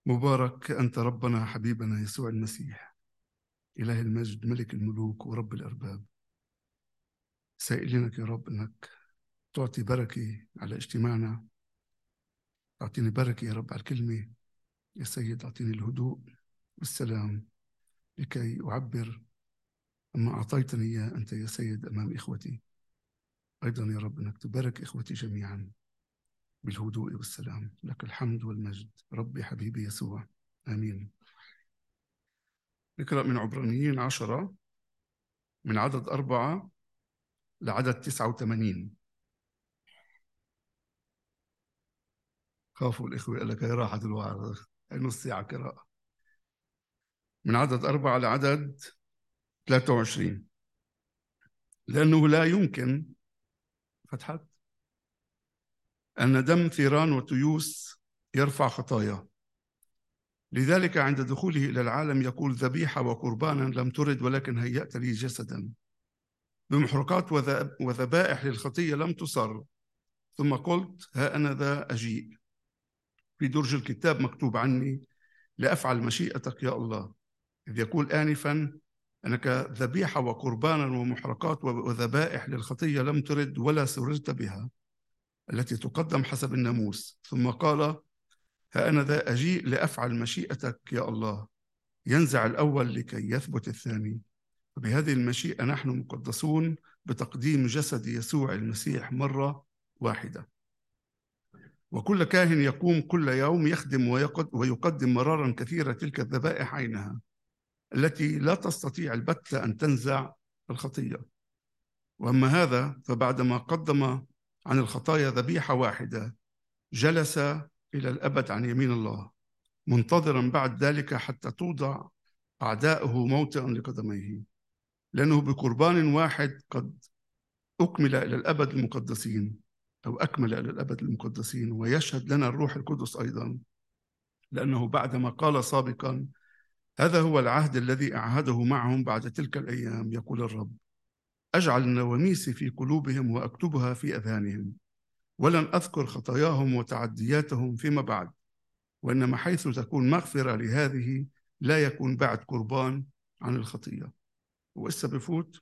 مبارك أنت ربنا حبيبنا يسوع المسيح، إله المجد ملك الملوك ورب الأرباب. سائلينك يا رب أنك تعطي بركة على اجتماعنا، أعطيني بركة يا رب على الكلمة. يا سيد أعطيني الهدوء والسلام لكي أعبر أما أعطيتني إياه أنت يا سيد أمام إخوتي. أيضا يا رب أنك تبارك إخوتي جميعا بالهدوء والسلام. لك الحمد والمجد ربي حبيبي يسوع، آمين. نقرأ من عبرانيين 10 من عدد 4 لعدد 89. خافوا الإخوة قال لك هي راحت الوعظ، هي نص ساعة قراءة. من عدد 4 لعدد 23. لأنه لا يمكن فتحت أن دم ثيران وتيوس يرفع خطايا. لذلك عند دخوله إلى العالم يقول ذبيحة وقربانا لم ترد ولكن هيأت لي جسدا، بمحرقات وذبائح للخطية لم تصر. ثم قلت ها أنا ذا أجيء، في درج الكتاب مكتوب عني لأفعل مشيئتك يا الله. إذ يقول آنفا أنك ذبيحة وقربانا ومحرقات وذبائح للخطية لم ترد ولا سررت بها التي تقدم حسب الناموس. ثم قال ها أنا ذا أجيء لأفعل مشيئتك يا الله. ينزع الأول لكي يثبت الثاني. وبهذه المشيئة نحن مقدسون بتقديم جسد يسوع المسيح مرة واحدة. وكل كاهن يقوم كل يوم يخدم ويقدم مرارا كثيرة تلك الذبائح عينها التي لا تستطيع البتة أن تنزع الخطية. وأما هذا فبعدما قدم عن الخطايا ذبيحة واحدة جلس إلى الأبد عن يمين الله، منتظرا بعد ذلك حتى توضع أعداؤه موطئا لقدميه، لأنه بقربان واحد قد أكمل إلى الأبد المقدسين، أو أكمل إلى الأبد المقدسين. ويشهد لنا الروح القدس أيضا، لأنه بعدما قال سابقا هذا هو العهد الذي أعهده معهم بعد تلك الأيام، يقول الرب أجعل النواميس في قلوبهم وأكتبها في أذهانهم، ولن أذكر خطاياهم وتعدياتهم فيما بعد. وإنما حيث تكون مغفرة لهذه لا يكون بعد قربان عن الخطية. وإسا بفوت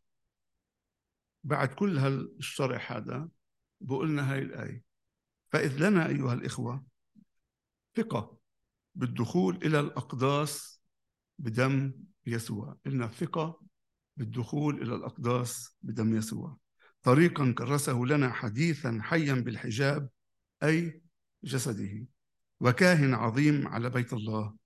بعد كل هالشرح هذا بقولنا هاي الآية: فإذ لنا أيها الإخوة ثقة بالدخول إلى الأقداس بدم يسوع. إلنا ثقة بالدخول إلى الأقداس بدم يسوع، طريقا كرسه لنا حديثا حيا بالحجاب أي جسده، وكاهن عظيم على بيت الله،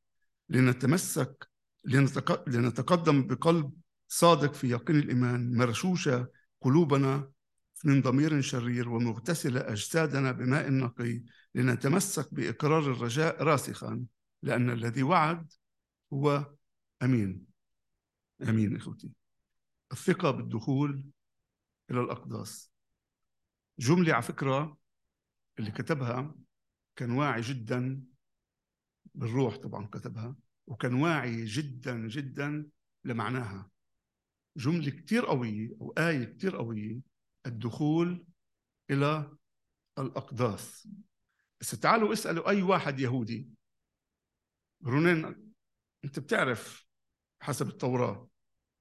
لنتقدم بقلب صادق في يقين الإيمان، مرشوشة قلوبنا من ضمير شرير، ومغتسلة أجسادنا بماء نقي، لنتمسك بإقرار الرجاء راسخا، لأن الذي وعد هو أمين. أمين إخوتي. الثقة بالدخول إلى الأقداس جملة على فكرة اللي كتبها كان واعي جدا بالروح، طبعا كتبها وكان واعي جدا جدا لمعناها. جملة كتير قوية أو آية كتير قوية، الدخول إلى الأقداس. بس تعالوا اسألوا أي واحد يهودي، رونين أنت بتعرف حسب التوراة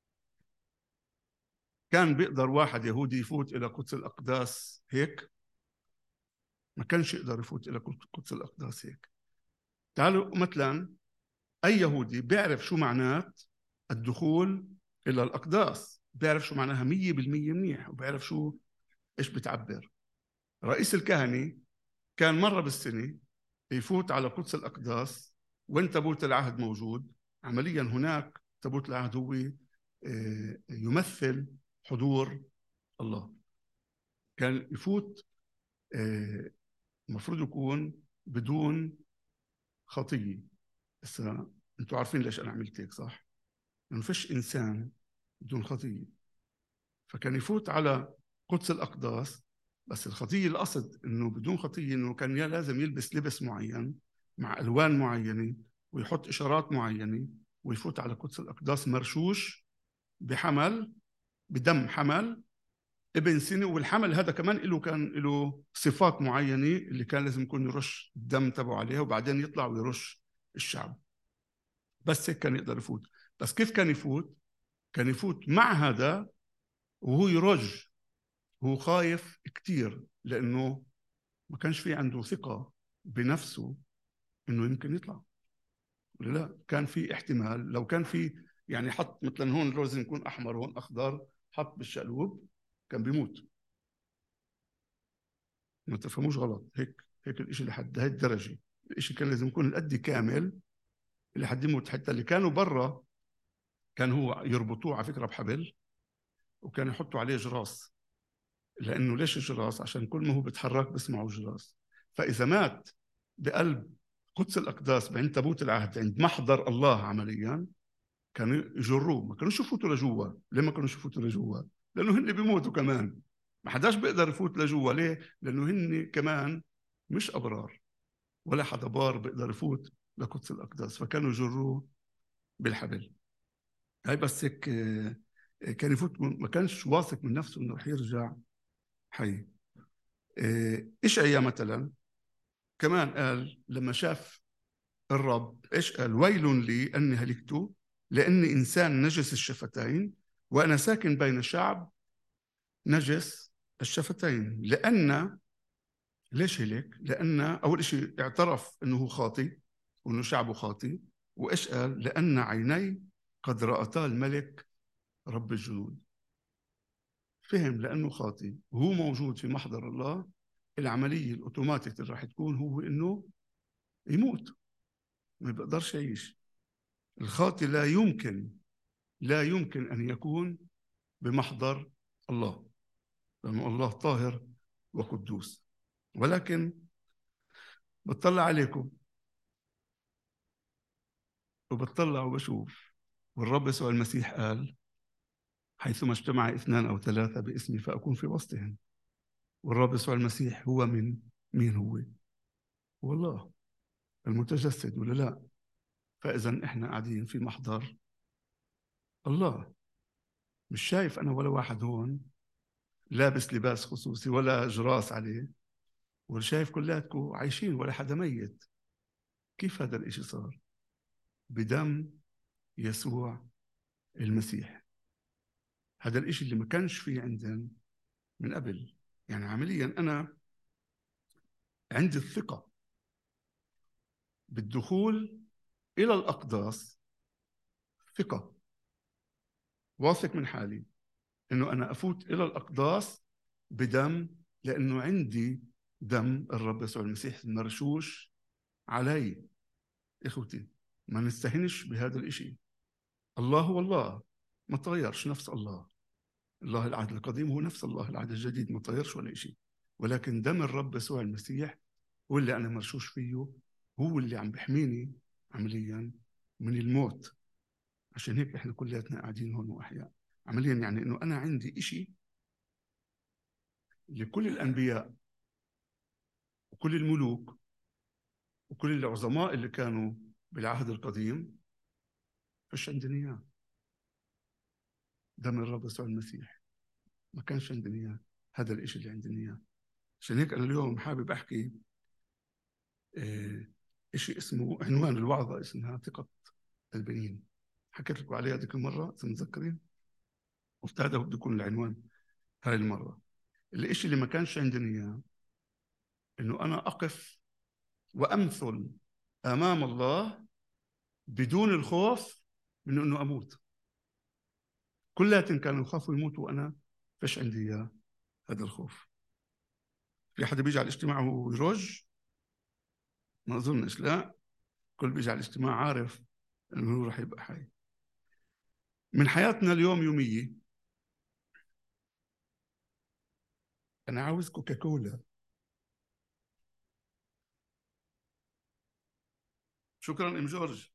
كان بيقدر واحد يهودي يفوت إلى قدس الأقداس هيك؟ ما كانش يقدر يفوت إلى قدس الأقداس هيك. تعالوا مثلا أي يهودي بيعرف شو معنات الدخول إلى الأقداس، بيعرف شو معناها 100% منيح، وبيعرف شو إيش بتعبر. رئيس الكهنة كان مرة بالسنة يفوت على قدس الأقداس وين تابوت العهد موجود. عمليا هناك تابوت العهد هو يمثل حضور الله. كان يفوت المفروض يكون بدون خطية. بس انتوا عارفين ليش أنا عملت هيك صح؟ لأنه فيش إنسان بدون خطية. فكان يفوت على قدس الأقداس، بس الخطية القصد إنه بدون خطية إنه كان لازم يلبس لبس معين مع ألوان معينة ويحط إشارات معينة ويفوت على قدس الأقداس مرشوش بحمل، بدم حمل ابن سنة. والحمل هذا كمان كان له صفات معينة اللي كان لازم يكون يرش الدم تبعه عليها، وبعدين يطلع ويرش الشعب. بس هيك كان يقدر يفوت. بس كيف كان يفوت؟ كان يفوت مع هذا وهو يرج، هو خايف كتير، لأنه ما كانش في عنده ثقة بنفسه إنه يمكن يطلع. ولا لا، كان في احتمال لو كان في، يعني حط مثلا هون لازم يكون أحمر هون أخضر، حط بالشقلوب كان بيموت. ما تفهموش غلط، هيك الإشي لحد هاي الدرجة. الإشي كان لازم يكون القد كامل لحد يموت. حتى اللي كانوا برا كان هو يربطوه على فكرة بحبل، وكان يحطوا عليه جراس. لأنه ليش جراس؟ عشان كل ما هو بيتحرك بسمعوا جراس. فإذا مات بقلب قدس الأقداس عند تابوت العهد، عند محضر الله عمليا، كانوا يجروه. ما كانوش يفوتوا لجوا. ليه ما كانوش يفوتوا لجوا؟ لأنه هن بيموتوا كمان. ما حداش بيقدر يفوت لجوا. ليه؟ لأنه هن كمان مش أبرار، ولا حدا بار بيقدر يفوت لقدس الأقداس. فكانوا يجروه بالحبل. هاي بس هيك كان يفوت، ما كانش واثق من نفسه انه رح يرجع حي. اشعيا مثلا كمان قال لما شاف الرب، ايش قال؟ ويل لي اني هلكت لاني انسان نجس الشفتين وانا ساكن بين شعب نجس الشفتين. لان ليش هلك؟ لان اول شيء اعترف انه هو خاطي وانه شعبه خاطي. وايش قال؟ لان عيني قد رأتا الملك رب الجنود. فهم لأنه خاطي وهو موجود في محضر الله، العملية الأوتوماتيك اللي راح تكون هو إنه يموت، ما بيقدرش يعيش. الخاطي لا يمكن أن يكون بمحضر الله، لأنه الله طاهر وقدوس. ولكن بطلع عليكم وبطلع وبشوف، والرب يسوع المسيح قال حيثما اجتمع 2 أو 3 باسمي فأكون في وسطهم. والرب يسوع المسيح هو مين هو؟ هو الله المتجسد، ولا لا؟ فإذا إحنا قاعدين في محضر الله. مش شايف أنا ولا واحد هون لابس لباس خصوصي ولا جراس عليه، ولا شايف كلاتكم عايشين ولا حدا ميت. كيف هذا الإشي صار؟ بدم يسوع المسيح. هذا الإشي اللي ما كانش فيه عندنا من قبل. يعني عمليا أنا عندي الثقة بالدخول إلى الأقداس، ثقة، واثق من حالي إنه أنا أفوت إلى الأقداس بدم، لأنه عندي دم الرب يسوع المسيح مرشوش علي. إخوتي، ما نستهنش بهذا الإشي. الله هو الله، ما تغيرش، نفس الله. الله العهد القديم هو نفس الله العهد الجديد، ما تغيرش ولا إشي. ولكن دم الرب يسوع المسيح هو اللي أنا مرشوش فيه، هو اللي عم بحميني عمليا من الموت. عشان هيك إحنا كلياتنا قاعدين هون وأحياء. عمليا يعني إنه أنا عندي إشي لكل الأنبياء وكل الملوك وكل العظماء اللي كانوا بالعهد القديم، فش عندنا إياه. دم الرب يسوع المسيح ما كانش عندنا إياه. هذا الإشي اللي عندنا إياه. عشان هيك أنا اليوم حابب أحكي إشي اسمه، عنوان الوعظة اسمها ثقة البنين. حكيت لكم عليها ذيك المرة إذا متذكرين، وهذا بده يكون العنوان هاي المرة. الإشي اللي ما كانش عندنا إياه إنه أنا أقف وأمثل أمام الله بدون الخوف من إنه أموت. كلاتهم كانوا يخافوا يموتوا، وأنا فيش عندي إياه هذا الخوف. في حدا بيجي على الاجتماع ويرج؟ ما أظنش، لا. كل بيجي على الاجتماع عارف إنه هو رح يبقى حي. من حياتنا اليوم يومية، أنا عاوز كوكاكولا. شكرا أم جورج.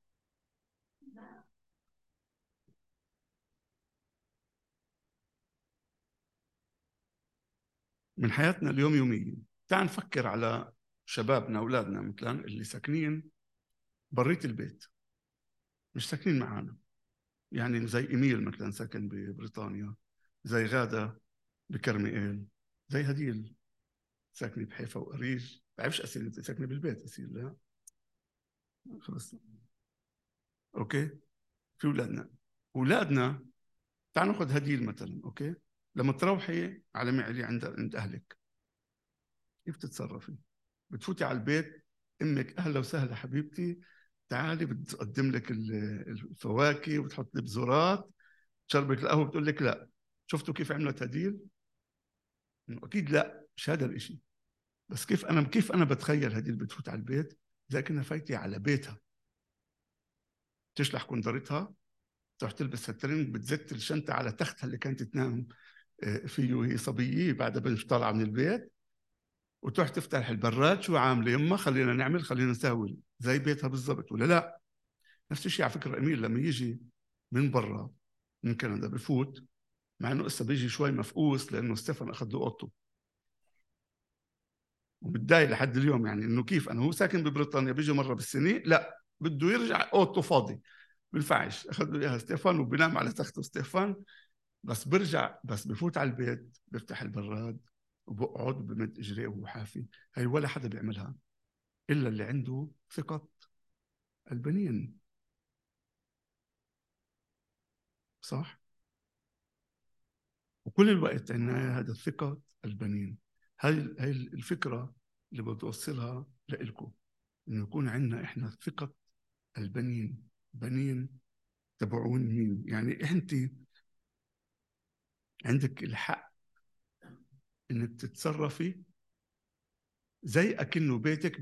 من حياتنا اليوم يومية، تعال نفكر على شبابنا أولادنا مثلا اللي ساكنين بريت البيت، مش ساكنين معانا. يعني زي إيميل مثلا ساكن ببريطانيا، زي غادة بكرميل، زي هديل ساكنة بحيفا وقريج. بعرفش أسير أنت ساكنة بالبيت أسير؟ لا. خلص. اوكي. في اولادنا تعال ناخذ هديل مثلا. اوكي. لما تروحي على معلي عند اهلك، كيف تتصرفي؟ بتفوتي على البيت، امك اهلا وسهلا حبيبتي، تعالي بتقدم لك الفواكه وبتحط لك بذورات، تشربك القهوه، بتقول لك لا. شفتوا كيف عملت هديل؟ اكيد لا، مش هذا الاشي. بس كيف انا بتخيل هديل بتفوت على البيت زي كنا فايتي على بيتها، تشلح كندرتها، تروح تلبس الترنج، بتزت الشنطه على تختها اللي كانت تنام فيه وهي صبيه بعد مش طالعه من البيت، وتروح تفتح البراد، شو عامله يما، خلينا نعمل، خلينا نساوي، زي بيتها بالضبط ولا لا؟ نفس الشيء على فكره امير لما يجي من برا، من كندا، بفوت، مع انه لسه بيجي شوي مفقوس لانه ستيفن اخذ له اوضته ومتضايق لحد اليوم، يعني انه كيف انا هو ساكن ببريطانيا بيجي مره بالسنه، لا بده يرجع اوضته فاضي، بينفعش، اخذ له اياها ستيفن وبينام على تخته ستيفن. بس برجع، بس بفوت على البيت، بفتح البراد وبقعد بمد اجريه وهو حافي. هي ولا حدا بيعملها الا اللي عنده ثقه البنين، صح؟ وكل الوقت عندنا هذا الثقه البنين. هاي الفكره اللي بدي اوصلها لكم، انه يكون عندنا احنا ثقه البنين. بنين تبعون مين؟ يعني انت عندك الحق انك تتصرفي زي اكنه بيتك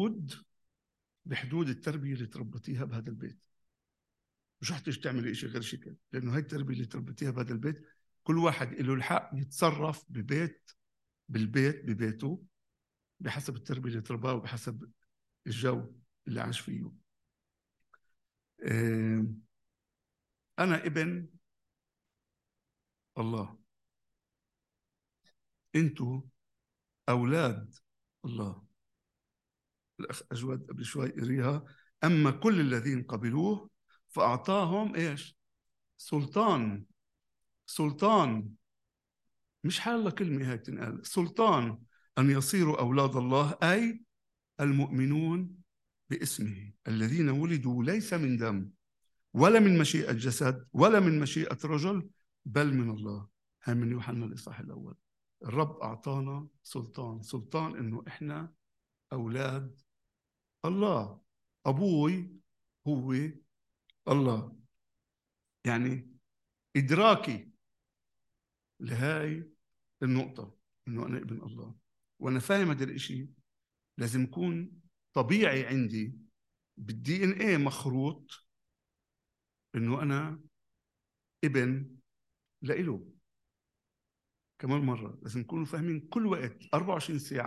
بحدود التربيه اللي تربيتيها بهذا البيت. مش رح تيجي تعملي شيء غير شكل، لانه هاي التربيه اللي تربيتيها بهذا البيت. كل واحد له الحق يتصرف ببيته بحسب التربيه اللي ترباه وبحسب الجو اللي عاش فيه. آه، انا ابن الله، انتوا اولاد الله. الأخ أجود قبل شوي قريها، أما كل الذين قبلوه فأعطاهم إيش؟ سلطان. سلطان، مش حالة كلمة هاي تنقال، سلطان، أن يصيروا أولاد الله، أي المؤمنون باسمه، الذين ولدوا ليس من دم ولا من مشيئة جسد ولا من مشيئة رجل، بل من الله. هاي من يوحنا الإصحاح الأول. الرب أعطانا سلطان إنه إحنا أولاد الله. أبوي هو الله. يعني إدراكي لهاي النقطة، إنه أنا ابن الله وأنا فاهم هذا الإشي، لازم يكون طبيعي عندي بالدي إن إيه مخروط إنه أنا ابن لإله. كمان مرة لازم نكونوا فاهمين كل وقت 24 ساعة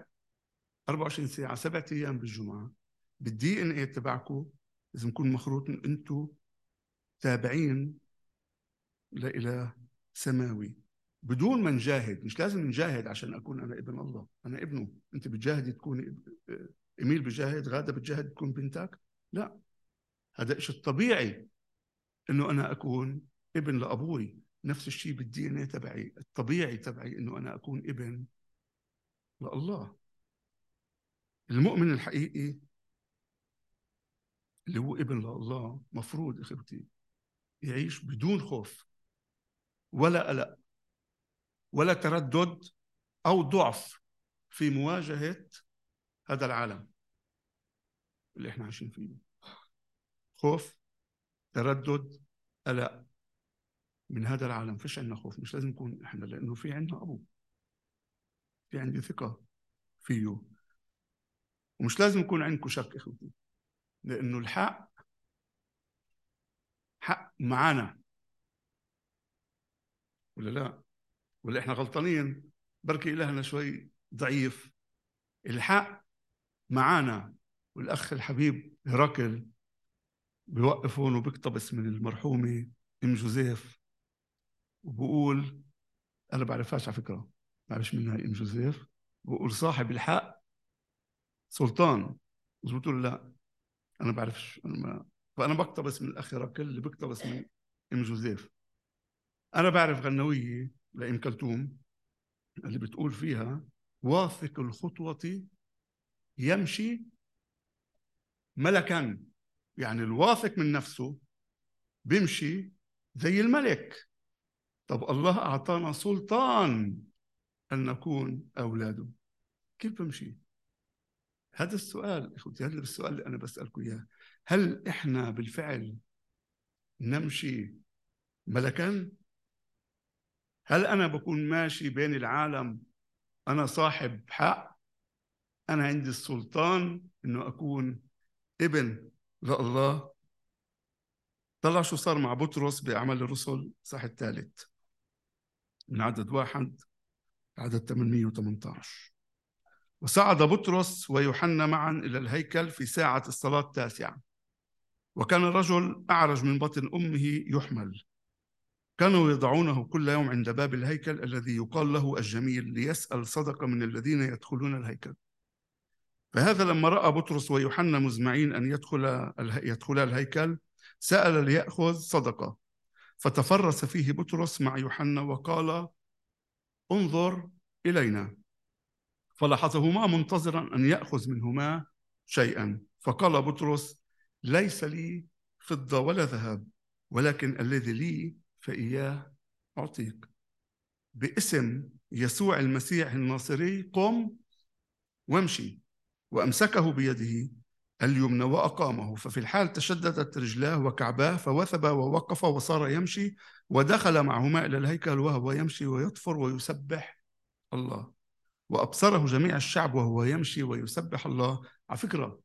7 أيام بالجمعة بالدي إن إيه تبعكم لازم يكون مخروط إن أنتوا تابعين لإله سماوي بدون ما نجاهد. مش لازم نجاهد عشان أكون أنا ابن الله، أنا ابنه. أنت بتجاهد تكون إيميل بجاهد، غادة بتجاهد تكون بنتك؟ لا، هذا إيش الطبيعي إنه أنا أكون ابن لأبوي. نفس الشيء بالدي ان ايه تبعي، الطبيعي تبعي إنه أنا أكون ابن لله. المؤمن الحقيقي اللي هو ابن لله مفروض إخوتي يعيش بدون خوف ولا قلق ولا تردد أو ضعف في مواجهة هذا العالم اللي احنا عايشين فيه. خوف، تردد، قلق من هذا العالم. فيش عندنا خوف، مش لازم نكون احنا، لانه في عندنا ابو، في عندي ثقه فيه. ومش لازم يكون عندكم شك اخوتي، لانه الحق حق معانا ولا لا؟ ولا احنا غلطانين؟ بركي الهنا شوي ضعيف. الحق معانا. والاخ الحبيب هرقل بيوقف هون وبيقتبس من المرحومه ام جوزيف وبقول، انا بعرفهاش على فكره، ما بعرفش منها ام جوزيف، بقول صاحب الحق سلطان. مظبوط ولا لا؟ انا بعرفش، انا ما... فانا بقتبس من الاخ هرقل اللي بيقتبس من ام جوزيف. انا بعرف غنويه لام كلثوم اللي بتقول فيها واثق الخطوه يمشي ملكا، يعني الواثق من نفسه بيمشي زي الملك. طب الله أعطانا سلطان أن نكون أولاده، كيف بمشي؟ هذا السؤال إخوتي، هذا السؤال اللي أنا بسألكم إياه. هل إحنا بالفعل نمشي ملكا؟ هل أنا بكون ماشي بين العالم أنا صاحب حق، أنا عندي السلطان إنه أكون ابن لله؟ طلع شو صار مع بطرس بأعمال الرسل صح الثالث من عدد 1 عدد 818. وصعد بطرس ويوحنا معا إلى الهيكل في ساعة الصلاة التاسعة، وكان رجل أعرج من بطن أمه يحمل، كانوا يضعونه كل يوم عند باب الهيكل الذي يقال له الجميل ليسأل صدقة من الذين يدخلون الهيكل. فهذا لما رأى بطرس ويوحنا مزمعين أن يدخلا الهيكل سأل ليأخذ صدقة، فتفرس فيه بطرس مع يوحنا وقال انظر إلينا، فلاحظهما منتظرا أن يأخذ منهما شيئا. فقال بطرس ليس لي فضة ولا ذهب، ولكن الذي لي فإياه أعطيك. باسم يسوع المسيح الناصري قم وامشي. وأمسكه بيده اليمنى وأقامه، ففي الحال تشددت رجلاه وكعباه فوثب ووقف وصار يمشي، ودخل معهما إلى الهيكل وهو يمشي ويطفر ويسبح الله، وأبصره جميع الشعب وهو يمشي ويسبح الله. على فكرة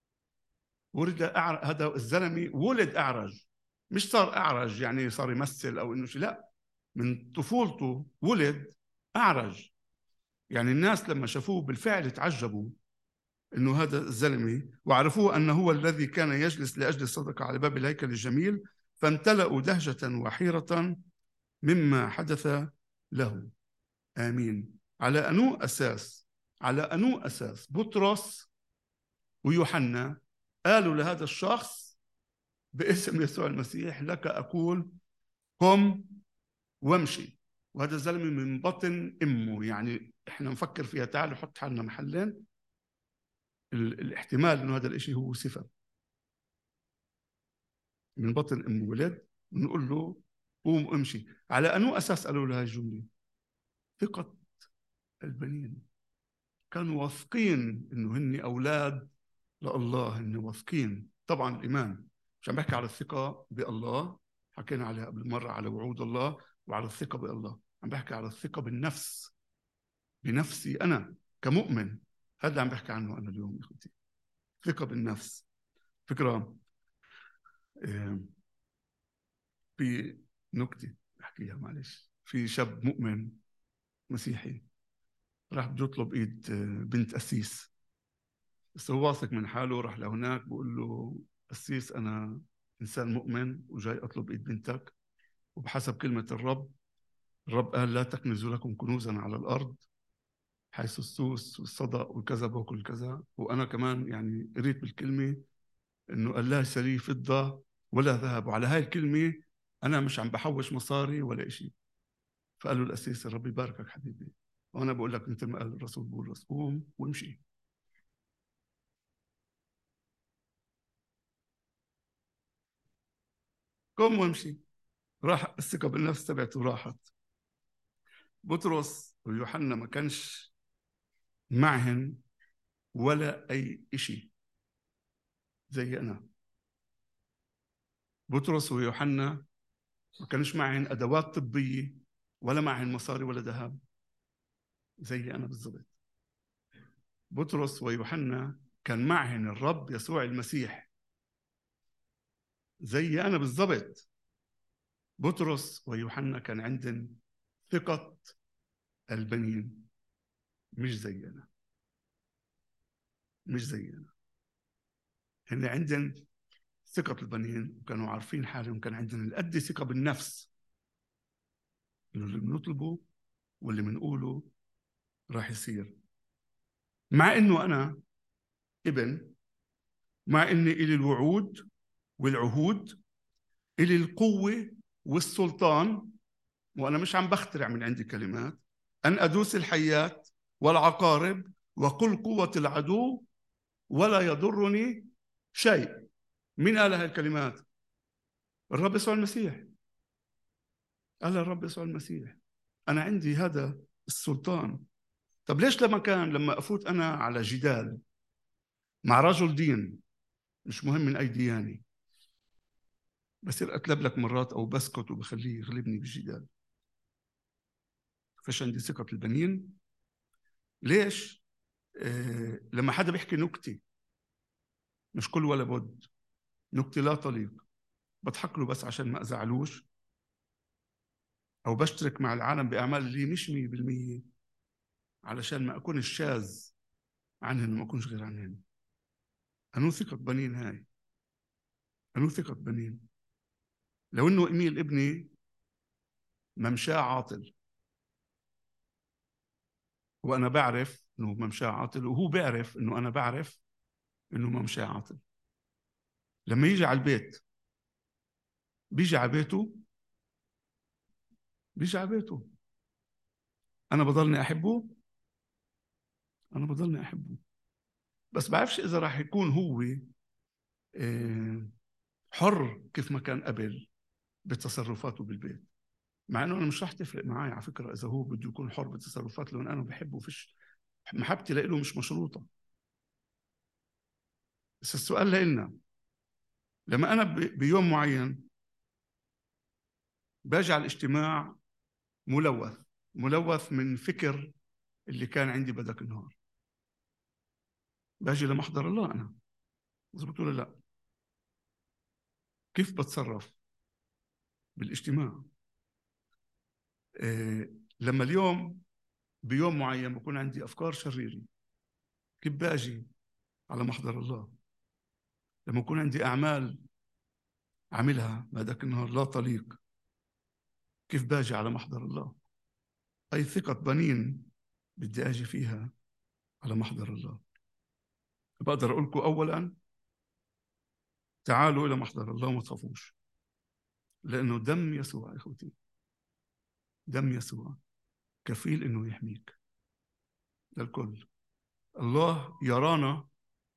هذا الزلمة ولد أعرج، مش صار أعرج يعني صار يمثل أو إنه شيء، لا، من طفولته ولد أعرج. يعني الناس لما شافوه بالفعل تعجبوا إنه هذا الزلمة، وعرفوه أنه هو الذي كان يجلس لأجل الصدقة على باب الهيكل الجميل، فامتلأوا دهشة وحيرة مما حدث له. آمين. على أنو أساس بطرس ويوحنا قالوا لهذا الشخص باسم يسوع المسيح لك أقول قم وامشي، وهذا الزلمة من بطن أمه. يعني إحنا نفكر فيها، تعالوا نحط حالنا محلين، الاحتمال إنه هذا الإشي هو صفة، من بطن أمه ولد، ونقول له قوم امشي. على أنو أساس قالوا له هاي الجملة؟ ثقة البنين، كانوا واثقين إنه هن أولاد لله، هن واثقين. طبعا الإيمان مش عم بحكي على الثقة بالله، حكينا عليها قبل مرة على وعود الله وعلى الثقة بالله، عم بحكي على الثقة بالنفس، بنفسي أنا كمؤمن. هذا عم بحكي عنه أنا اليوم يا أخوتي، ثقة بالنفس. فكرة في نكتة بحكيها معلش. في شاب مؤمن مسيحي راح بده يطلب ايد بنت قسيس، بس هو واثق من حاله، راح لهناك بقول له قسيس انا انسان مؤمن وجاي اطلب ايد بنتك، وبحسب كلمة الرب قال لا تكنزوا لكم كنوزا على الارض حيث السوس والصدأ والكذب وكل كذا. وانا كمان يعني قريت بالكلمة انه قال ليس لي فضة ولا ذهب، وعلى هاي الكلمة انا مش عم بحوش مصاري ولا إشي. فقال له القسيس الرب يباركك حبيبي، وانا بقول لك مثل ما قال الرسول بولس قوم وامشي. قوم وامشي. راح الثقة بالنفس تبعته راحت. بطرس ويوحنا ما كانش معهن ولا أي إشي زي أنا. بطرس ويوحنا ما كانش معهن أدوات طبية ولا معهن مصاري ولا ذهب زي أنا بالضبط. بطرس ويوحنا كان معهن الرب يسوع المسيح زي أنا بالضبط. بطرس ويوحنا كان عندهم ثقة البنين، مش زي أنا، مش زي أنا. هن عندهم ثقة البنين، وكانوا عارفين حالهم، كان عندهم القد ثقة بالنفس إنه اللي بنطلبه واللي بنقوله راح يصير. مع إنه أنا ابن، مع إني إلي الوعود والعهود، إلي القوة والسلطان، وأنا مش عم بخترع من عندي كلمات، أن أدوس الحيات والعقارب وكل قوة العدو ولا يضرني شيء. مين قال هاي الكلمات؟ الرب يسوع المسيح. قال الرب يسوع المسيح أنا عندي هذا السلطان. طب ليش لما أفوت أنا على جدال مع رجل دين، مش مهم من أي ديانة، بصير أتلبلك مرات أو بسكت وبخليه يغلبني بالجدال؟ فش عندي ثقة البنين؟ ليش؟ لما حدا بيحكي نكتة، مش كل ولا بد، نكتة لا تليق، بضحك له بس عشان ما أزعلوش، أو بشترك مع العالم بأعمال اللي مش 100% علشان ما أكون الشاذ عنهن وما أكونش غير عنهن. أنو ثقة بنين هاي؟ أنو ثقة بنين؟ لو إنه إميل ابني ممشاه عاطل، وأنا بعرف إنه ممشاه عاطل، وهو بيعرف إنه أنا بعرف إنه ممشاه عاطل، لما يجي على البيت بيجي على بيته، بيجي على بيته، أنا بضلني أحبه، أنا بضلني أحبه، بس بعرفش إذا راح يكون هو حر كيف ما كان قبل بتصرفاته بالبيت. مع انه انا مش رح تفرق معي على فكره اذا هو بده يكون حر بتصرفاته، لان انا بحبه، فيش محبتي له مش مشروطه. بس السؤال لنا، لما انا بيوم معين باجي على الاجتماع ملوث، ملوث من فكر اللي كان عندي بدك النهار، باجي لمحضر الله انا، مزبوط ولا لا؟ كيف بتصرف بالاجتماع؟ إيه لما اليوم بيوم معين بكون عندي افكار شريره، كيف باجي على محضر الله؟ لما يكون عندي اعمال عاملها هذاك النهار لا تليق، كيف باجي على محضر الله؟ أي ثقة بنين بدي أجي فيها على محضر الله. بقدر أقول لكم أولا تعالوا إلى محضر الله وما تخافوش، لأنه دم يسوع يا إخوتي، دم يسوع كفيل إنه يحميك للكل. الله يرانا،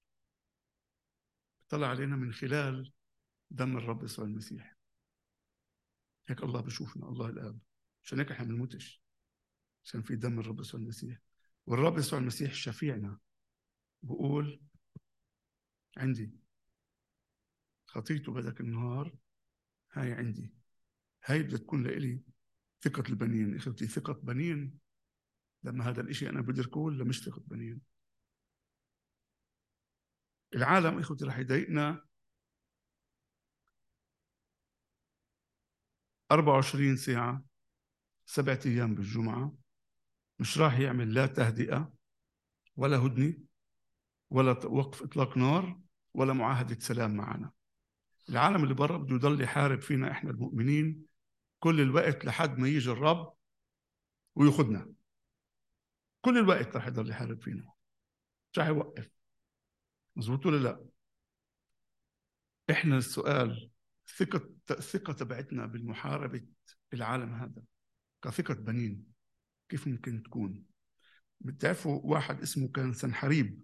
طلع علينا من خلال دم الرب يسوع المسيح. هيك الله بشوفنا، الله الآب، عشان هيك احنا ما بنموتش، عشان في دم الرب يسوع المسيح. والرب يسوع المسيح شفيعنا، بقول عندي خطيته بدك النهار، هاي عندي، هاي بدها تكون لإلي ثقة البنين. إخوتي ثقة بنين لما هذا الإشي أنا بدركه، ولا مش ثقة بنين؟ العالم إخوتي رح يضايقنا 24 ساعة 7 أيام بالجمعة، مش راح يعمل لا تهدئة ولا هدنة ولا وقف إطلاق نار ولا معاهدة سلام معنا. العالم اللي برا بده يضل يحارب فينا إحنا المؤمنين كل الوقت لحد ما يجي الرب وياخذنا. كل الوقت رح يضل يحارب فينا، مش رح يوقف. مزبوط ولا لا؟ احنا السؤال، الثقة تبعتنا بالمحاربة العالم هذا كثقة بنين كيف ممكن تكون؟ بتعرفوا واحد اسمه كان سنحريب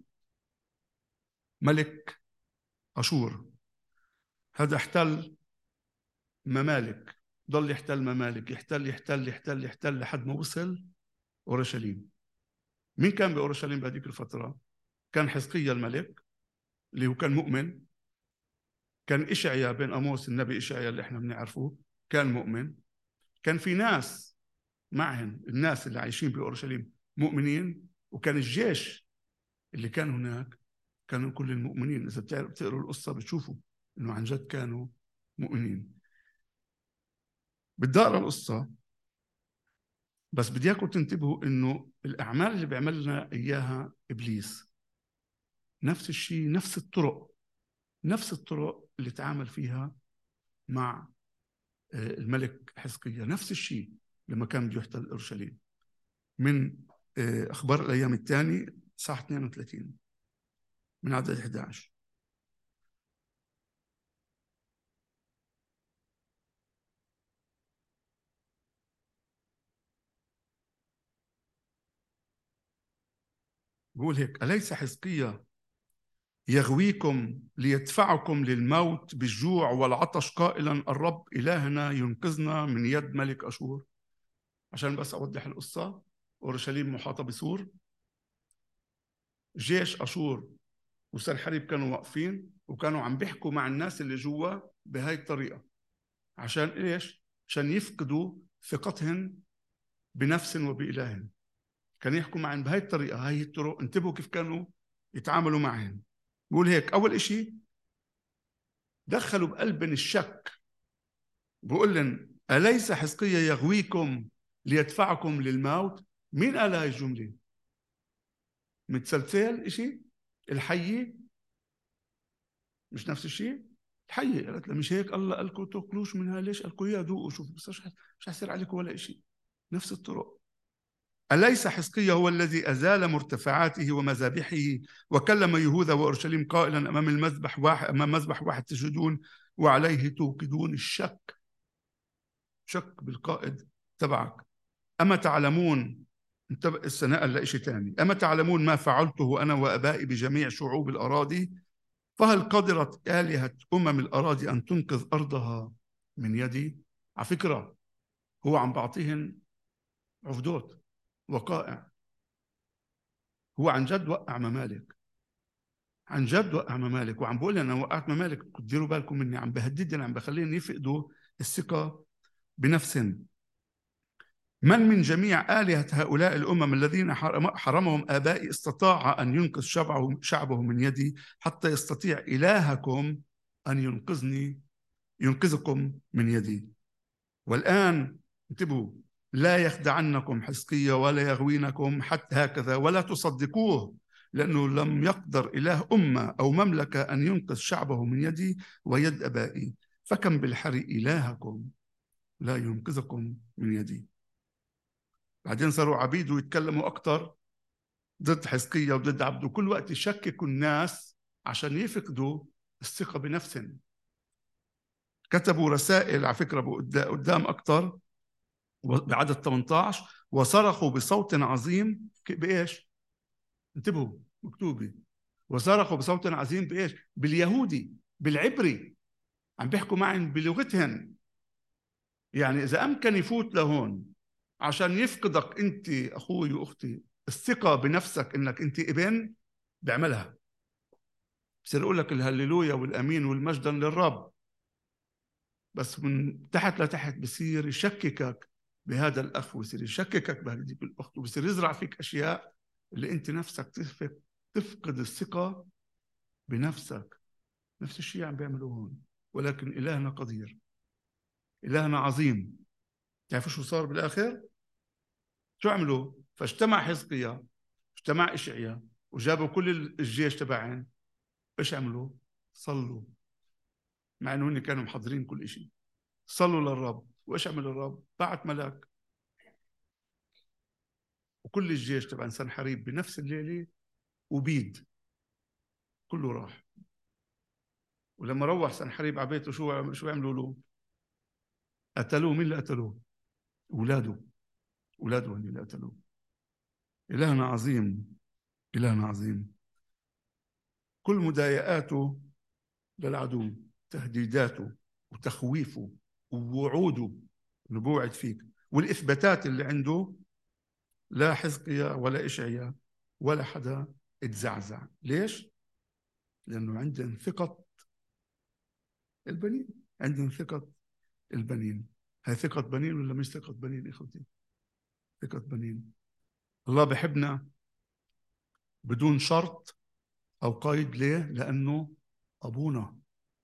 ملك أشور، هذا احتل ممالك، ضل يحتل ممالك، يحتل يحتل يحتل يحتل لحد ما وصل أورشليم. مين كان بأورشليم بهذيك الفترة؟ كان حزقيا الملك اللي هو كان مؤمن، كان إشعيا بن أموس النبي، إشعيا اللي احنا بنعرفه كان مؤمن، كان في ناس معهم، الناس اللي عايشين بأورشليم مؤمنين، وكان الجيش اللي كان هناك كانوا كل المؤمنين. إذا بتقروا القصة بتشوفوا إنه عن جد كانوا مؤمنين. بدي أقرأ القصة، بس بدي إياكم تنتبهوا إنه الأعمال اللي بيعمل لنا إياها إبليس نفس الشيء، نفس الطرق، نفس الطرق اللي تعامل فيها مع الملك حزقيا، نفس الشيء لما كان بده يحتل أورشليم. من أخبار الأيام الثاني صح 32 من عدد 11. بقول هيك: أليس حزقيا يغويكم ليدفعكم للموت بالجوع والعطش قائلا الرب إلهنا ينقذنا من يد ملك أشور. عشان بس أوضح القصة، أورشليم محاطة بسور، جيش أشور وسنحريب كانوا واقفين وكانوا عم بيحكوا مع الناس اللي جوا بهاي الطريقة. عشان إيش؟ عشان يفقدوا ثقتهم بنفس وبإله. كانوا يحكوا معهم بهاي الطريقة. هاي الطرق انتبهوا كيف كانوا يتعاملوا معهم. بقول هيك، أول إشي دخلوا بقلبن الشك. بقول لهم أليس حزقيا يغويكم ليدفعكم للموت؟ مين قال هاي الجملة؟ متسلسل إشي؟ الحية مش نفس الشيء؟ الحية قالت له مش هيك الله قالكم تاكلوش منها؟ ليش؟ قالكم يا ذوقوا شوفوا بس مش حيصير عليكم ولا إشي. نفس الطرق. أليس حزقيا هو الذي أزال مرتفعاته ومذابحه وكلم يهوذا وأورشليم قائلا أمام مذبح واحد تسجدون وعليه توقدون؟ الشك، شك بالقائد تبعك. أما تعلمون، انتبه السناء لإشي تاني، أما تعلمون ما فعلته أنا وأبائي بجميع شعوب الأراضي؟ فهل قدرت آلهة الأراضي أن تنقذ أرضها من يدي؟ على فكرة هو عم بعطيهن عفدوت، وقائع. هو عن جد وقع ممالك، عن جد وقع ممالك، وعم بقول أنا وقعت ممالك. ديروا بالكم مني، عم بهددن، عم بخليهم يفقدوا الثقة بنفسهم. من جميع آلهة هؤلاء الأمم الذين حرمهم آبائي استطاع أن ينقذ شعبه من يدي حتى يستطيع إلهكم أن ينقذكم من يدي؟ والآن انتبهوا، لا يخدعنكم حزقيا ولا يغوينكم حتى هكذا، ولا تصدقوه، لأنه لم يقدر إله أمة أو مملكة أن ينقذ شعبه من يدي ويد أبائي. فكم بالحري إلهكم لا ينقذكم من يدي. بعدين صاروا عبيد ويتكلموا أكتر ضد حزقيا وضد عبده، كل وقت يشككوا الناس عشان يفقدوا الثقة بنفسهم. كتبوا رسائل على فكرة قدام أكتر بعدد 18، وصرخوا بصوت عظيم بإيش؟ انتبهوا مكتوبة، وصرخوا بصوت عظيم بإيش؟ باليهودي، بالعبري، عم بيحكوا معهم بلغتهم. يعني إذا أمكن يفوت لهون عشان يفقدك أنت أخوي وأختي الثقة بنفسك إنك أنت ابن، بيعملها. بصير يقول لك الهللويا والأمين والمجد للرب، بس من تحت لتحت بصير يشككك بهذا الأخ، ويصير يشككك بهذه الأخت، وبصير يزرع فيك أشياء اللي أنت نفسك تفقد الثقة بنفسك. نفس الشيء عم بيعملوه هون. ولكن إلهنا قدير، إلهنا عظيم. تعرفوا شو صار بالآخر؟ شو عملوا؟ فاجتمع حزقيا، اجتمع إشعيا، وجابوا كل الجيش تبعين. إيش عملوا؟ صلوا، مع إنه هن كانوا محضرين كل شيء. صلوا للرب. وإيش عمل الرب؟ بعت ملاك، وكل الجيش تبع سنحريب بنفس الليلة وبيد كله راح. ولما روح سنحريب على بيته شو عملوا له؟ قتلوه. مين اللي قتلوه؟ اولاده، اولاده هم اللي قتلوه. الهنا عظيم، الهنا عظيم. كل مضايقاته للعدو، تهديداته وتخويفه ووعوده انه بوعد فيك، والاثباتات اللي عنده، لا حزقيا ولا اشعيا ولا حدا اتزعزع. ليش؟ لانه عندهم ثقه البنين، عندهم ثقه البنين. هي ثقة بنين ولا مش ثقة بنين إخوتي؟ ثقة بنين. الله بحبنا بدون شرط أو قيد. ليه؟ لأنه أبونا.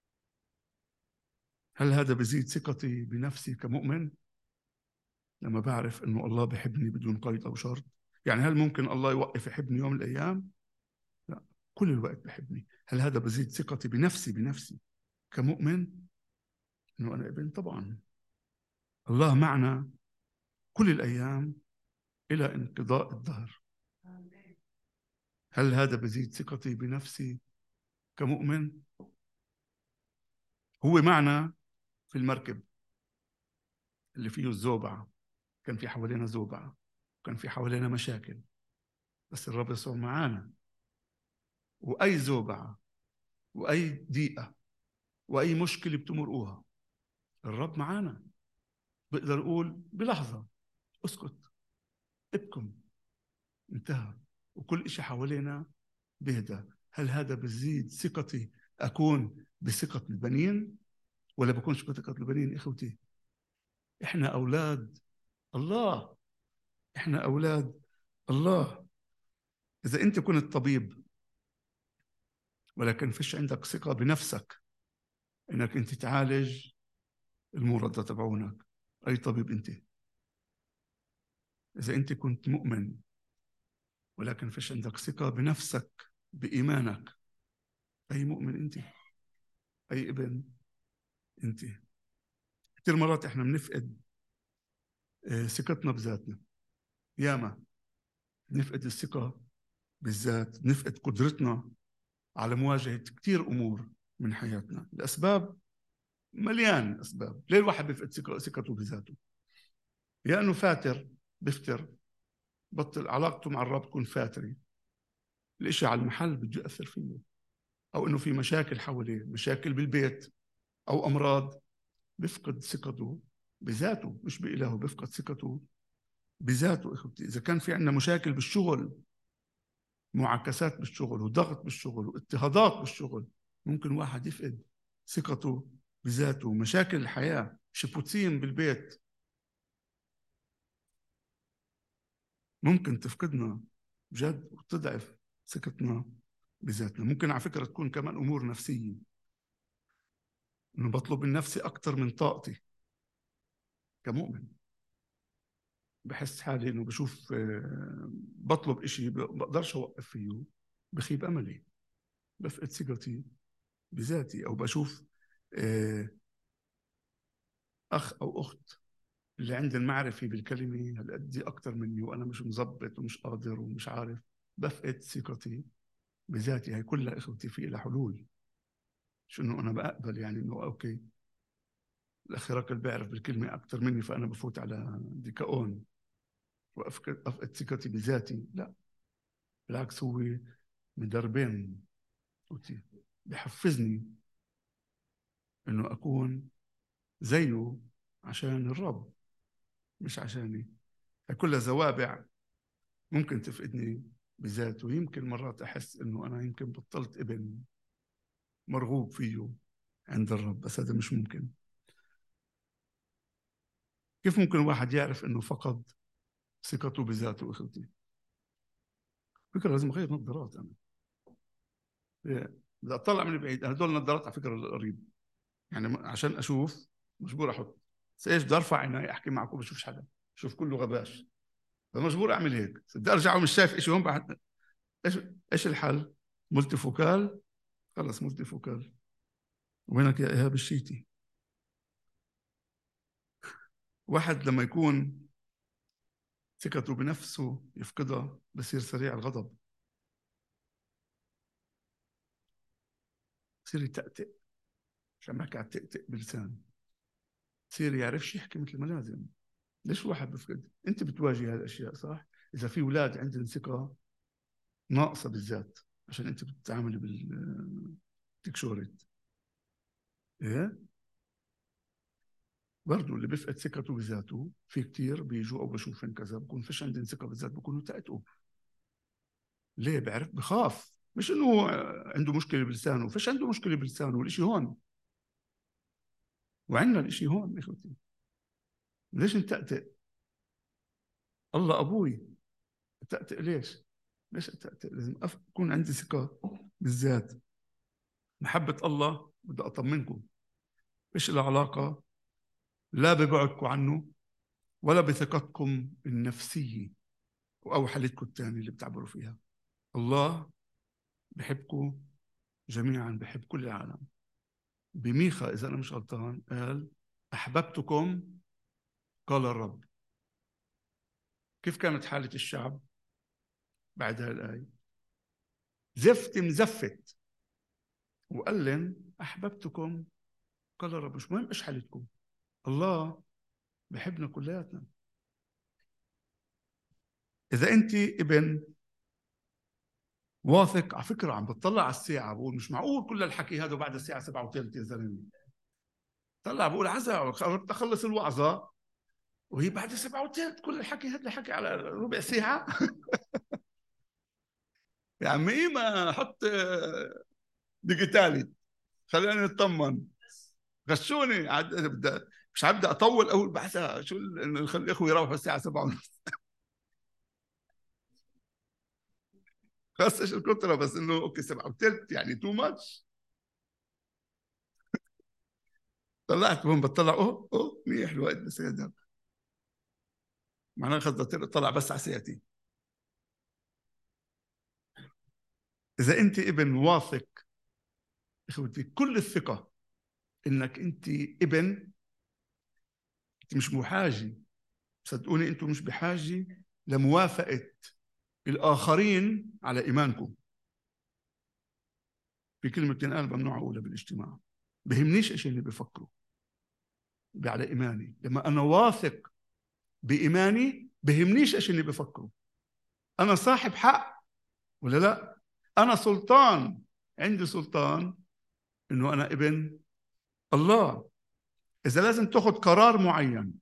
هل هذا بزيد ثقتي بنفسي كمؤمن لما بعرف أنه الله بحبني بدون قيد أو شرط؟ يعني هل ممكن الله يوقف يحبني يوم من الأيام؟ لا، كل الوقت بحبني. هل هذا بزيد ثقتي بنفسي كمؤمن أنه أنا ابن؟ طبعا. الله معنا كل الأيام إلى انقضاء الدهر. هل هذا بزيد ثقتي بنفسي كمؤمن؟ هو معنا في المركب اللي فيه الزوبعة، كان في حوالينا زوبعة، كان في حوالينا مشاكل، بس الرب يسوع معانا. وأي زوبعة وأي ضيقة وأي مشكلة بتمرقوها، الرب معانا. بقدر أقول بلحظة اسكت، ابكم، انتهى، وكل إشي حوالينا بيهدى. هل هذا بزيد ثقتي أكون بثقة البنين ولا بكونش بثقة البنين؟ إخوتي، إحنا أولاد الله، إحنا أولاد الله. إذا أنت كنت طبيب ولكن فيش عندك ثقة بنفسك إنك أنت تعالج المرضى تبعونك، أي طبيب أنت؟ إذا أنت كنت مؤمن ولكن فيش عندك ثقة بنفسك بإيمانك، أي مؤمن أنت؟ أي ابن أنت؟ كثير مرات إحنا بنفقد ثقتنا بذاتنا، ياما نفقد الثقة بالذات، نفقد قدرتنا على مواجهة كثير أمور من حياتنا. الأسباب مليان أسباب ليه الواحد بيفقد ثقته بذاته. يا أنه فاتر، بفتر، بطل علاقته مع الرب تكون فاترة، الإشي على المحل بده يأثر فيه، أو إنه في مشاكل حواليه، مشاكل بالبيت أو أمراض، بفقد ثقته بذاته، مش بإلهه، بفقد ثقته بذاته. إخوتي، إذا كان في عندنا مشاكل بالشغل، معاكسات بالشغل وضغط بالشغل واضطهادات بالشغل، ممكن واحد يفقد ثقته بذاته. مشاكل الحياة، شبوتين بالبيت، ممكن تفقدنا بجد وتضعف ثقتنا بذاتنا. ممكن على فكرة تكون كمان أمور نفسية، إنه بطلب من نفسي أكثر من طاقتي كمؤمن، بحس حالي إنه بشوف بطلب إشي بقدرش أوقف فيه، بخيب أملي، بفقد ثقتي بذاتي. أو بشوف أخ أو أخت اللي عندي المعرفة بالكلمة هالقد دي أكثر مني وأنا مش مزبط ومش قادر ومش عارف، بفقد ثقتي بذاتي. هي كلها إخوتي في لها حلول، مش إنه أنا بقبل يعني إنه أوكي الأخ راكل بيعرف بالكلمة أكثر مني فأنا بفوت على ديكاون وأفقد ثقتي بذاتي. لا، بالعكس، هو مدربين بحفزني إنه أكون زيه عشان الرب مش عشاني. هي كلها زوابع ممكن تفقدني بذاته. يمكن مرات أحس إنه أنا يمكن بطلت ابن مرغوب فيه عند الرب، بس هذا مش ممكن. كيف ممكن الواحد يعرف إنه فقد ثقته بذاته؟ أخوتي، فكرة لازم أغير نظارات أنا. إذا أطلع من بعيد، هدول النظارات على فكرة القريب، يعني عشان أشوف مجبور أحط، بس إيش بدي أرفع عيني أحكي معكم بشوفش حدا، شوف كله غباش، فمجبور أعمل هيك. بدي أرجع ومش شايف إشي هون بعد. إيش الحل؟ ملتي فوكال، خلص ملتي فوكال. وينك يا إيهاب الشيتي؟ واحد لما يكون ثقته بنفسه يفقدها بصير سريع الغضب، بصير يتأتئ، عشان ما قاعد تأتئ بلسان، بصير يعرفش يحكي مثل ما لازم. ليش الواحد بفقد؟ انت بتواجه هالاشياء صح؟ اذا في اولاد عندهم ثقه ناقصه بالذات عشان انت بتتعاملي بالتكشورت، ايه، برضه اللي بيفقد ثقته بذاته في كتير بيجوا او بشوفهم كذا بكون فيش عندهم ثقه بالذات، بكونوا تأتوا. ليه؟ بعرف بخاف، مش انه عنده مشكله بلسانه، فيش عنده مشكله بلسانه، والشيء هون وعندنا الشيء هون. اخوتي، ليش نتأتئ؟ الله ابوي، تأتئ ليش؟ ليش أتأتئ؟ لازم أكون عندي ثقة بالذات. محبة الله بدي أطمنكم إيش العلاقة لا ببعدكم عنه ولا بثقتكم النفسية أو حالتكم الثانية اللي بتعبروا فيها. الله بحبكم جميعا، بحب كل العالم. بميخا إذا أنا مش غلطان قال أحببتكم قال الرب. كيف كانت حالة الشعب بعد هذه الآية؟ زفت مزفت، وقال لهم أحببتكم قال الرب. مش مهم إيش حالتكم، الله بحبنا كلياتنا. إذا أنت ابن واثق. على فكرة عم بتطلع على الساعة بقول مش معقول كل الحكي هذا بعد الساعة 7:30 يا زلمة. طلع بقول عزا أخلص الوعظة وهي بعد 7:30 كل الحكي هذا حكي على ربع ساعة. يا عمي ما حط ديجيتالي خلينا نطمن. غشوني مش عبد اطول اول بعدها شو انه نخلي الاخوه يروحوا الساعه 7:30. خلص ايش الكتره بس انه اوكي 7:30 يعني تو ماتش. طلعت بهم بطلع اوه منيح الوقت بس هذا معناه خذ طلع بس على ساعتي. اذا انت ابن واثق اخوتي كل الثقه انك انت ابن، انت مش بحاجه، صدقوني انتم مش بحاجه لموافقه الاخرين على ايمانكم. في كلمه بتنقال ممنوع اقولها بالاجتماع، بهمنيش ايش اللي بيفكروا على ايماني. لما انا واثق بايماني بهمنيش ايش اللي بيفكروا. انا صاحب حق ولا لا؟ انا سلطان، عندي سلطان انه انا ابن الله. اذا لازم تاخذ قرار معين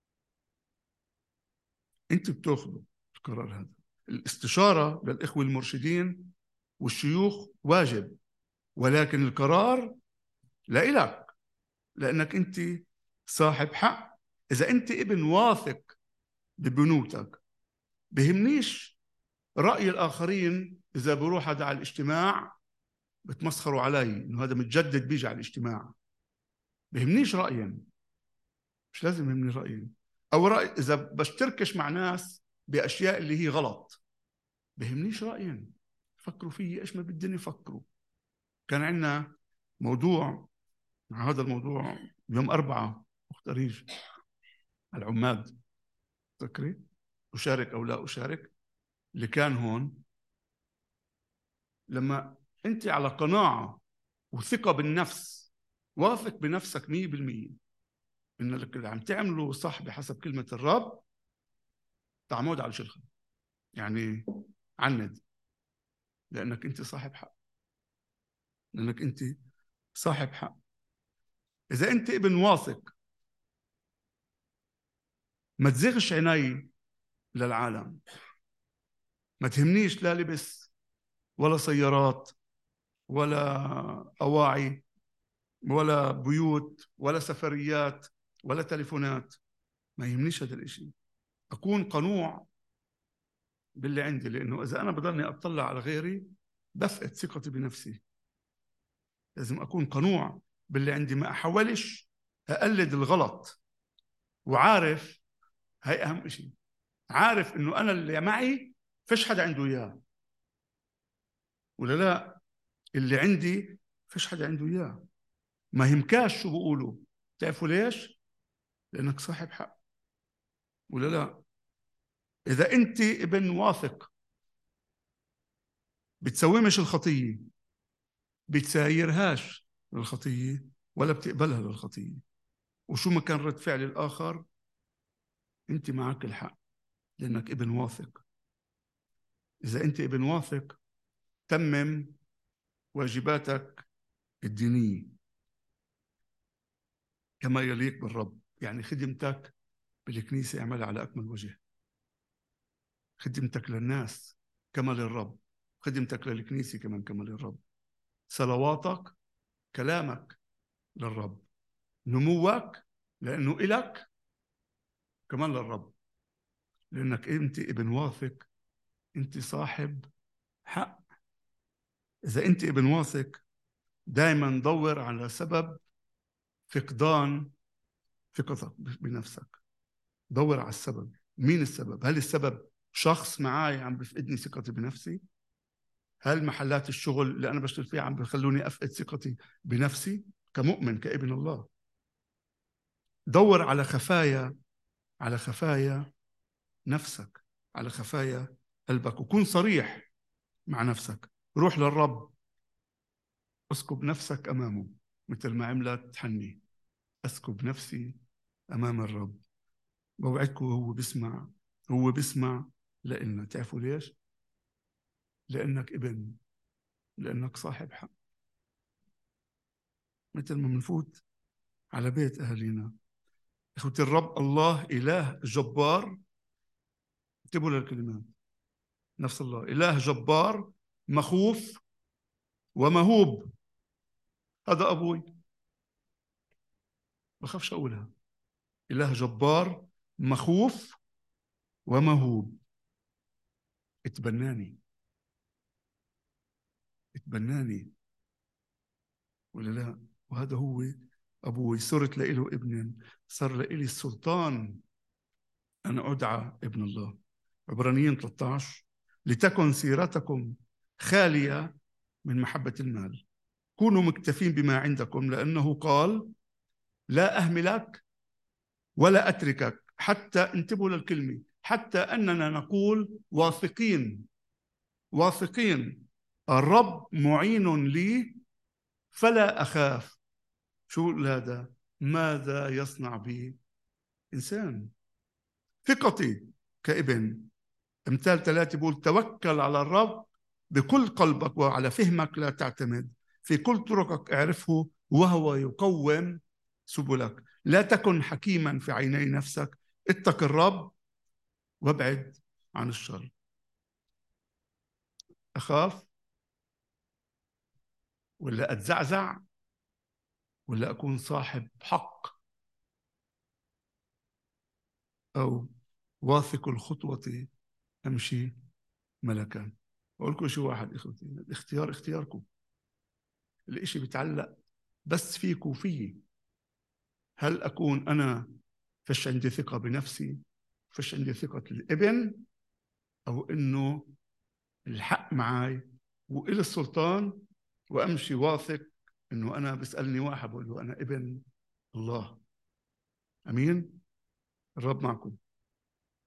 انت بتاخذه القرار هذا. الاستشاره للاخوه المرشدين والشيوخ واجب، ولكن القرار لإلك لانك انت صاحب حق. اذا انت ابن واثق ببنوتك بهمنيش رأي الآخرين. إذا بروح هذا على الاجتماع بتمسخروا علي إنه هذا متجدد بيجي على الاجتماع، بهمنيش رأيي، مش لازم يهمني رأيي. أو رأي إذا بشتركش مع ناس بأشياء اللي هي غلط بهمنيش رأيي، فكروا فيه إيش ما بدهم يفكروا. كان عندنا موضوع مع هذا الموضوع يوم 4 أخت أريج العماد، تذكري أشارك أو لا أشارك اللي كان هون. لما أنت على قناعة وثقة بالنفس، واثق بنفسك 100% إن اللي عم تعمله صح بحسب كلمة الرب، تعمود على شلخة يعني عند، لأنك أنت صاحب حق، لأنك أنت صاحب حق. إذا أنت ابن واثق ما تزغش عيني للعالم، ما تهمنيش لا لبس ولا سيارات ولا أواعي ولا بيوت ولا سفريات ولا تليفونات، ما يهمنيش هذا الإشي. أكون قنوع باللي عندي، لأنه إذا أنا بضلني أطلع على غيري بفقد ثقتي بنفسي. لازم أكون قنوع باللي عندي، ما أحاولش أقلد الغلط، وعارف هاي أهم شيء، عارف إنه أنا اللي معي فيش حدا عنده إياه ولا لا، اللي عندي فيش حدا عنده إياه. ما يهمكاش شو بقولوا، تعرفوا ليش؟ لأنك صاحب حق ولا لا. إذا أنت ابن واثق بتسومش الخطية، بتسايرهاش للخطية ولا بتقبلها للخطية، وشو ما كان رد فعل الآخر أنت معك الحق لأنك ابن واثق. إذا أنت ابن واثق تمم واجباتك الدينية كما يليق بالرب، يعني خدمتك بالكنيسة اعملها على أكمل وجه، خدمتك للناس كما للرب، خدمتك للكنيسة كمان كما للرب، صلواتك كلامك للرب، نموك لأنه إلك كمان للرب، لأنك أنت ابن واثق، أنت صاحب حق. إذا أنت ابن واثق دائما دور على سبب فقدان ثقتك بنفسك، دور على السبب. مين السبب؟ هل السبب شخص معي عم بفقدني ثقتي بنفسي؟ هل محلات الشغل اللي أنا بشتغل فيها عم بخلوني أفقد ثقتي بنفسي كمؤمن كابن الله؟ دور على خفايا، على خفايا نفسك، على خفايا قلبك، وكون صريح مع نفسك. روح للرب اسكب نفسك أمامه مثل ما عملت حني، أسكب نفسي أمام الرب. بوعدكم هو بيسمع، هو بيسمع لإلنا. تعرفوا ليش؟ لأنك ابن، لأنك صاحب حق. مثل ما بنفوت على بيت أهالينا، إخوتي الرب الله إله جبار. انتبهوا للكلمات، نفس الله إله جبار مخوف ومهوب. هذا أبوي، بخافش أقولها. إله جبار مخوف ومهوب. اتبناني، اتبناني ولا لا؟ وهذا هو أبوي. صرت لإله ابن، صار لإلي السلطان أن أدعى ابن الله. عبرانيين 13: لتكن سيرتكم خالية من محبة المال، كونوا مكتفين بما عندكم، لأنه قال لا أهملك ولا أتركك حتى، انتبهوا للكلمة، حتى أننا نقول واثقين، واثقين الرب معين لي فلا أخاف. شو هذا؟ ماذا يصنع بي إنسان؟ ثقتي كابن. امثال 3 بيقول توكل على الرب بكل قلبك وعلى فهمك لا تعتمد، في كل طرقك اعرفه وهو يقوم سبلك. لا تكن حكيما في عيني نفسك، اتق الرب وابعد عن الشر. أخاف ولا أتزعزع ولا أكون صاحب حق، أو واثق الخطوة أمشي ملكا؟ أقول لكم شو واحد إخوتي، الاختيار اختياركم. الإشي بيتعلق بس فيك وفيي. هل أكون أنا فش عندي ثقة بنفسي، فش عندي ثقة الابن، أو إنه الحق معي وإلي السلطان وأمشي واثق إنه أنا بسألني واحد بقول له أنا ابن الله. أمين. الرب معكم.